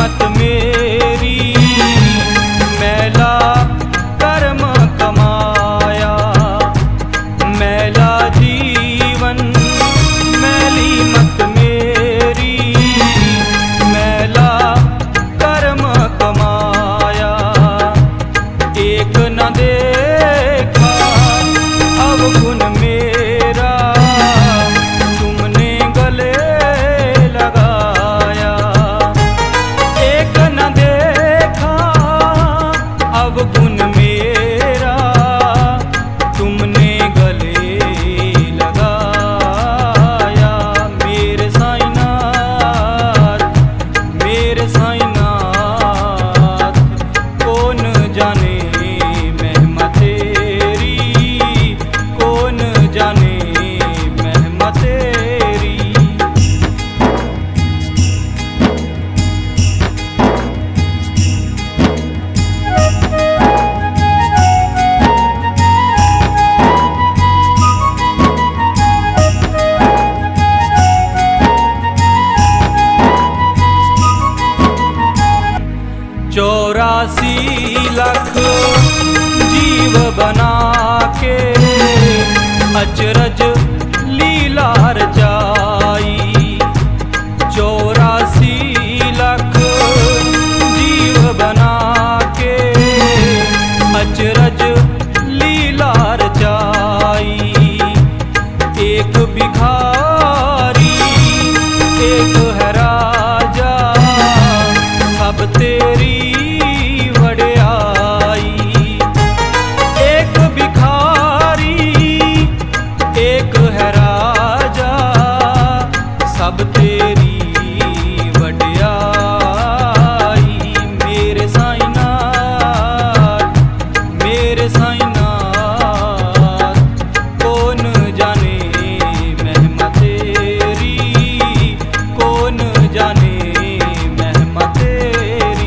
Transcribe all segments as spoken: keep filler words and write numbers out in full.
मत मेरी मैला कर्म कमाया, मैला जीवन मैली मत मेरी मैला कर्म कमाया। एक न देखा अवगुण मेरा तुमने गले लगाया। एक न देखा अवगुण मेरा तुमने गले लगाया। मेरे साईनाथ मेरे साईनाथ कौन जाने महिमा तेरी, कौन जाने महिमा तेरी। चौरासी लाख जीव बना के अचरज लीला रचाई। चौरासी लाख जीव बना के अचरज लीला रचाई। एक भिखारी एक है राजा सब तेरी वड्याई। एक भिखारी एक है राजा सब तेरी वड्याई। मेरे साईनाथ मेरे साईनाथ कौन जाने महिमा तेरी, कौन जाने महिमा तेरी।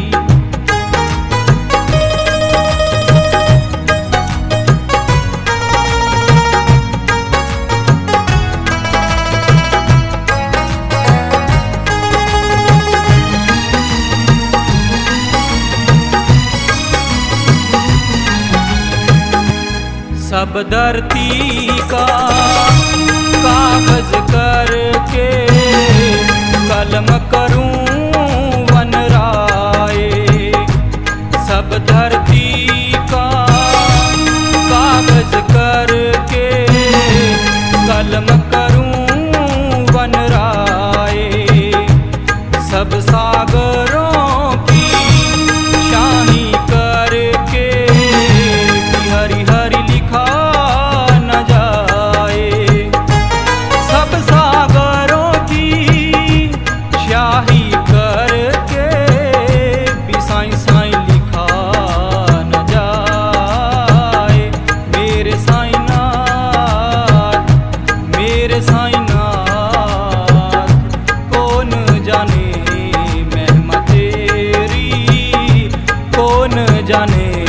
सब धरती का कागज करके कलम करूं वन राय। सब धरती का कागज करके कलम करूं वन राय। सब सागरों की शाही करके हरि हरि लिखा न जाए। सब सागरों की शाही करके भी साईं साईं लिखा न जाए। मेरे साईनाथ मेरे साईनाथ कौन जाने महिमा तेरी, कौन जाने